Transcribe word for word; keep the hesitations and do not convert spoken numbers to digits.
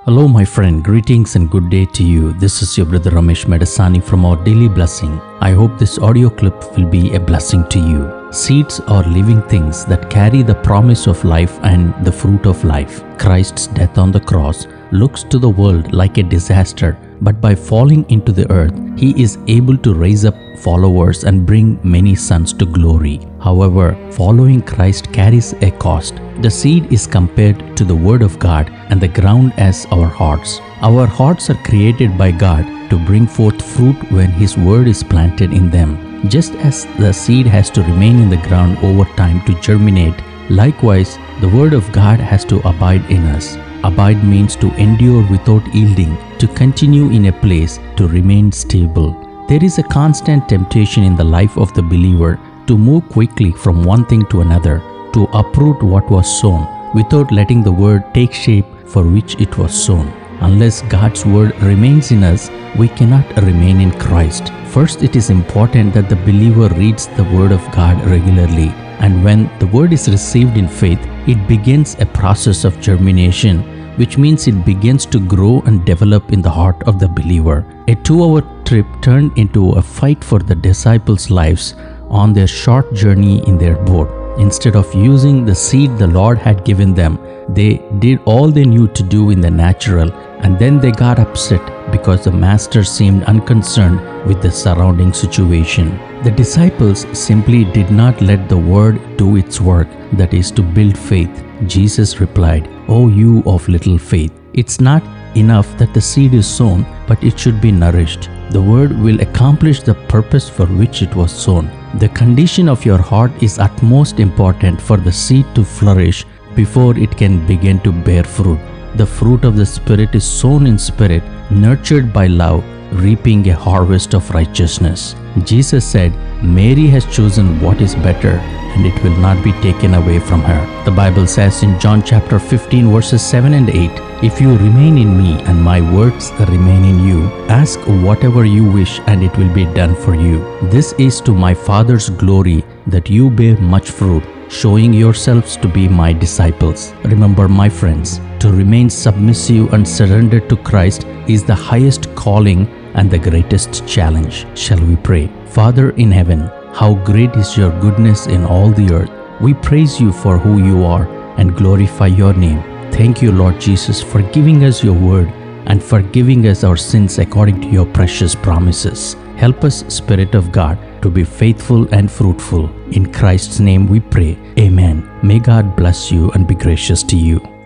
Hello, my friend. Greetings and good day to you. This is your brother Ramesh Medasani from our Daily Blessing. I hope this audio clip will be a blessing to you. Seeds are living things that carry the promise of life and the fruit of life. Christ's death on the cross looks to the world like a disaster, but by falling into the earth, he is able to raise up followers and bring many sons to glory. However, following Christ carries a cost. The seed is compared to the Word of God and the ground as our hearts. Our hearts are created by God to bring forth fruit when His Word is planted in them. Just as the seed has to remain in the ground over time to germinate, likewise, the Word of God has to abide in us. Abide means to endure without yielding, to continue in a place, to remain stable. There is a constant temptation in the life of the believer to move quickly from one thing to another, to uproot what was sown, without letting the word take shape for which it was sown. Unless God's word remains in us, we cannot remain in Christ. First, it is important that the believer reads the word of God regularly. And when the word is received in faith, it begins a process of germination, which means it begins to grow and develop in the heart of the believer. A two-hour trip turned into a fight for the disciples' lives on their short journey in their boat. Instead of using the seed the Lord had given them, they did all they knew to do in the natural, and then they got upset because the master seemed unconcerned with the surrounding situation. The disciples simply did not let the word do its work, that is, to build faith. Jesus replied, "O you of little faith." It's not enough that the seed is sown, but it should be nourished. The word will accomplish the purpose for which it was sown. The condition of your heart is utmost important for the seed to flourish before it can begin to bear fruit. The fruit of the Spirit is sown in spirit, nurtured by love, reaping a harvest of righteousness. Jesus said, "Mary has chosen what is better, and it will not be taken away from her." The Bible says in John chapter fifteen verses seven and eight, "If you remain in me and my words remain in you, ask whatever you wish and it will be done for you. This is to my Father's glory that you bear much fruit, showing yourselves to be my disciples." Remember, my friends, to remain submissive and surrendered to Christ is the highest calling and the greatest challenge. Shall we pray? Father in heaven, how great is your goodness in all the earth. We praise you for who you are and glorify your name. Thank you, Lord Jesus, for giving us your word and for giving us our sins according to your precious promises. Help us, Spirit of God, to be faithful and fruitful. In Christ's name we pray. Amen. May God bless you and be gracious to you.